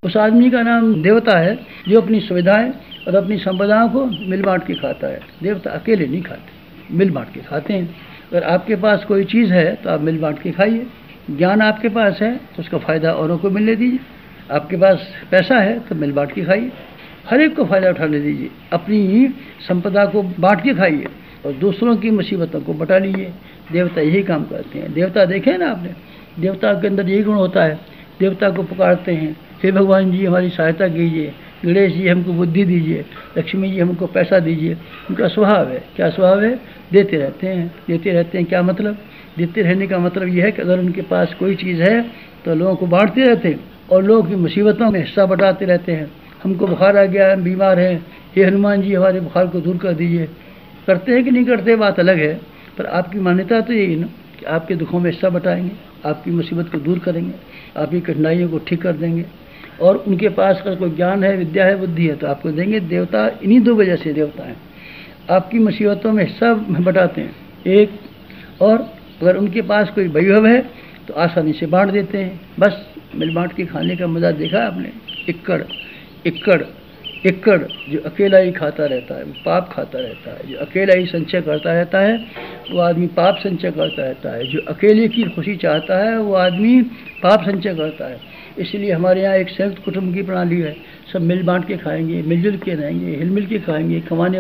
उस आदमी का नाम देवता है जो अपनी सुविधाएं और अपनी संपदाओं को मिल बांट के खाता है। देवता अकेले नहीं खाते, मिल बांट के खाते हैं। अगर आपके पास कोई चीज़ है तो आप मिल बांट के खाइए। ज्ञान आपके पास है तो उसका फ़ायदा औरों को मिलने दीजिए। आपके पास पैसा है तो मिल बांट के खाइए, हर एक को फ़ायदा उठाने दीजिए। अपनी संपदा को बांट के खाइए और दूसरों की मुसीबतों को बटा लीजिए। देवता यही काम करते हैं। देवता देखे ना आपने, देवता के अंदर यही गुण होता है। देवता को पुकारते हैं, हे भगवान जी हमारी सहायता कीजिए, गणेश जी हमको बुद्धि दीजिए, लक्ष्मी जी हमको पैसा दीजिए। उनका स्वभाव है, क्या स्वभाव है? देते रहते हैं, देते रहते हैं। क्या मतलब? देते रहने का मतलब यह है कि अगर उनके पास कोई चीज़ है तो लोगों को बांटते रहते हैं और लोगों की मुसीबतों में हिस्सा बटाते रहते हैं। हमको बुखार आ गया, हम बीमार हैं, हे हनुमान जी हमारे बुखार को दूर कर दीजिए। करते हैं कि नहीं करते बात अलग है, पर आपकी मान्यता तो यही ना कि आपके दुखों में हिस्सा बटाएंगे, आपकी मुसीबत को दूर करेंगे, आपकी कठिनाइयों को ठीक कर देंगे। और उनके पास अगर कोई ज्ञान है, विद्या है, बुद्धि है तो आपको देंगे। देवता इन्हीं दो वजह से देवता हैं, आपकी मुसीबतों में हिस्सा बटाते हैं एक, और अगर उनके पास कोई वैभव है तो आसानी से बांट देते हैं। बस मिल बांट के खाने का मज़ा देखा आपने? इक्कड़ इक्कड़ इक्कड़ जो अकेला ही खाता रहता है वो पाप खाता रहता है। जो अकेला ही संचय करता रहता है वो आदमी पाप संचय करता रहता है। जो अकेले की खुशी चाहता है वो आदमी पाप संचय करता है। इसलिए हमारे यहाँ एक संयुक्त कुटुंब की प्रणाली है। सब मिल बांट के खाएंगे, मिलजुल के रहेंगे, हिल मिल के खाएंगे। कमाने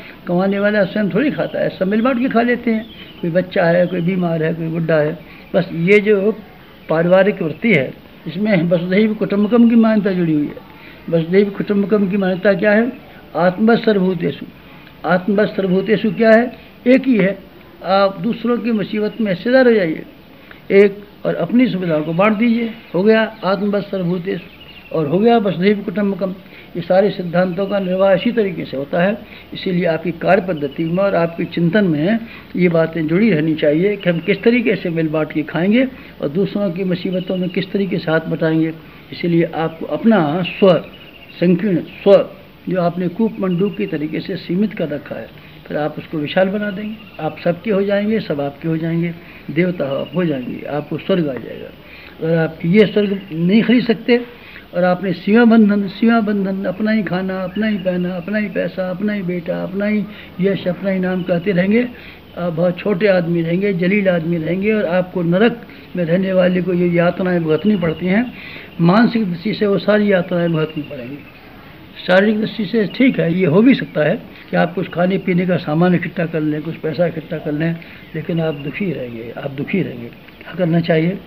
वाला स्वयं थोड़ी खाता है, सब मिल बांट के खा लेते हैं। कोई बच्चा है, कोई बीमार है, कोई बुढ़ा है। बस ये जो पारिवारिक वृत्ति है इसमें वसुधैव कुटुम्बकम की मान्यता जुड़ी हुई है। वसुधैव कुटुम्बकम की मान्यता क्या है? आत्मवत् सर्वभूतेषु। आत्मवत् सर्वभूतेषु क्या है? एक ही है। आप दूसरों की मुसीबत में हिस्सेदार हो जाइए एक, और अपनी सुविधाओं को बांट दीजिए। हो गया आत्मवत् सर्वभूतेषु और हो गया वसुधैव कुटुम्बकम। ये सारे सिद्धांतों का निर्वाह इसी तरीके से होता है। इसीलिए आपकी कार्य पद्धति में और आपके चिंतन में ये बातें जुड़ी रहनी चाहिए कि हम किस तरीके से मिल बांट के खाएंगे और दूसरों की मुसीबतों में किस तरीके से हाथ बटाएंगे। इसीलिए आपको अपना स्व, संकीर्ण स्व जो आपने कूप मंडूक की तरीके से सीमित कर रखा है, फिर आप उसको विशाल बना देंगे। आप सबके हो जाएंगे, सब आपके हो जाएंगे, देवता आप हो जाएंगे, आपको स्वर्ग आ जाएगा। अगर आप ये स्वर्ग नहीं खरीद सकते और आपने सीमा बंधन अपना ही खाना, अपना ही पहना, अपना ही पैसा, अपना ही बेटा, अपना ही यश, अपना ही नाम कहते रहेंगे, आप बहुत छोटे आदमी रहेंगे, जलील आदमी रहेंगे। और आपको नरक में रहने वाले को ये यातनाएं भुगतनी पड़ती हैं। मानसिक दृष्टि से वो सारी यातनाएं भुगतनी पड़ेंगी। शारीरिक दृष्टि से ठीक है, ये हो भी सकता है कि आप कुछ खाने पीने का सामान इकट्ठा कर लें, कुछ पैसा इकट्ठा कर लें, लेकिन आप दुखी रहेंगे, आप दुखी रहेंगे। क्या करना चाहिए?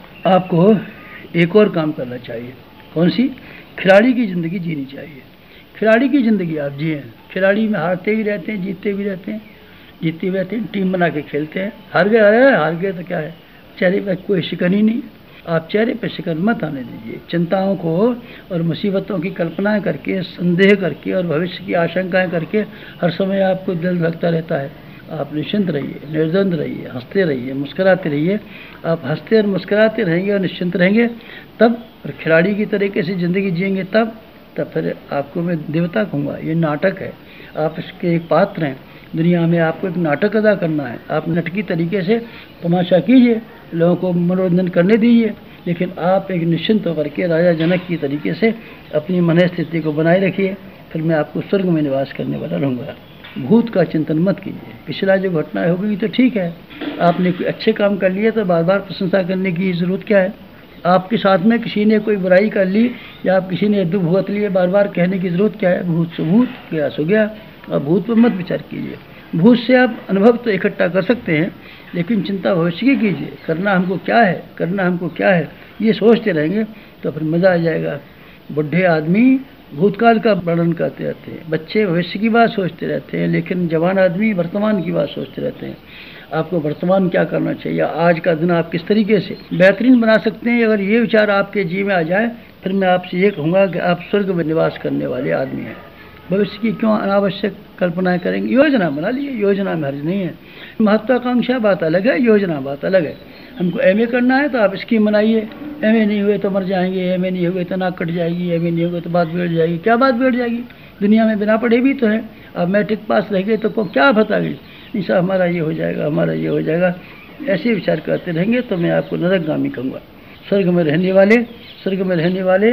आपको एक और काम करना चाहिए। कौन सी? खिलाड़ी की ज़िंदगी जीनी चाहिए। खिलाड़ी की ज़िंदगी आप जिए। खिलाड़ी में हारते भी रहते हैं, जीतते भी रहते हैं, जीतते भी रहते हैं, टीम बना के खेलते हैं। हार गए तो क्या है, चेहरे पर कोई शिकन ही नहीं। आप चेहरे पर शिकन मत आने दीजिए। चिंताओं को और मुसीबतों की कल्पनाएं करके, संदेह करके और भविष्य की आशंकाएं करके हर समय आपको दिल धड़कता रहता है। आप निश्चिंत रहिए, निर्द्वंद रहिए, हंसते रहिए, मुस्कुराते रहिए। आप हंसते और मुस्कुराते रहेंगे और निश्चिंत रहेंगे तब, और खिलाड़ी की तरीके से ज़िंदगी जिएंगे तब फिर आपको मैं देवता कहूँगा। ये नाटक है, आप इसके एक पात्र हैं। दुनिया में आपको एक नाटक अदा करना है। आप नाटकीय तरीके से तमाशा कीजिए, लोगों को मनोरंजन करने दीजिए, लेकिन आप एक निश्चिंत होकर के राजा जनक की तरीके से अपनी मन स्थिति को बनाए रखिए। फिर मैं आपको स्वर्ग में निवास करने वाला रहूँगा। भूत का चिंतन मत कीजिए। पिछला जो घटनाएं हो गई तो ठीक है, आपने कोई अच्छे काम कर लिए तो बार बार प्रशंसा करने की ज़रूरत क्या है? आपके साथ में किसी ने कोई बुराई कर ली या आप किसी ने दुख भुगत लिए, बार बार कहने की ज़रूरत क्या है? भूत से भूत, गया सो गया। और भूत पर मत विचार कीजिए। भूत से आप अनुभव तो इकट्ठा कर सकते हैं, लेकिन चिंता भविष्य की कीजिए। करना हमको क्या है, करना हमको क्या है, ये सोचते रहेंगे तो फिर मज़ा आ जाएगा। बुढ़े आदमी भूतकाल का वर्णन करते रहते हैं, बच्चे भविष्य की बात सोचते रहते हैं, लेकिन जवान आदमी वर्तमान की बात सोचते रहते हैं। आपको वर्तमान क्या करना चाहिए, आज का दिन आप किस तरीके से बेहतरीन बना सकते हैं, अगर ये विचार आपके जी में आ जाए, फिर मैं आपसे ये कहूँगा कि आप स्वर्ग में निवास करने वाले आदमी हैं। भविष्य की क्यों अनावश्यक कल्पनाएं करेंगे? योजना बना लीजिए, योजना में हर्ज नहीं है। महत्वाकांक्षा बात अलग है, योजना बात अलग है। हमको एमए करना है तो आप स्कीम बनाइए। एमए नहीं हुए तो मर जाएंगे, एमए नहीं हुए तो नाक कट जाएगी, एमए नहीं हुए तो बात बिगड़ जाएगी। क्या बात बिगड़ जाएगी? दुनिया में बिना पढ़े भी तो है। अब मैट्रिक पास रह गए तो क्या बता गई, ऐसा हमारा ये हो जाएगा, हमारा ये हो जाएगा। ऐसे विचार करते रहेंगे तो मैं आपको नरकगामी कहूँगा। स्वर्ग में रहने वाले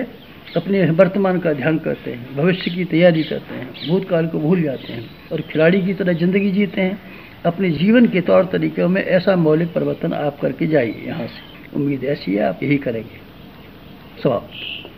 अपने वर्तमान का ध्यान करते हैं, भविष्य की तैयारी करते हैं, भूतकाल को भूल जाते हैं और खिलाड़ी की तरह ज़िंदगी जीते हैं। अपने जीवन के तौर तरीक़ों में ऐसा मौलिक परिवर्तन आप करके जाइए यहाँ से। उम्मीद ऐसी है आप यही करेंगे। समाप्त।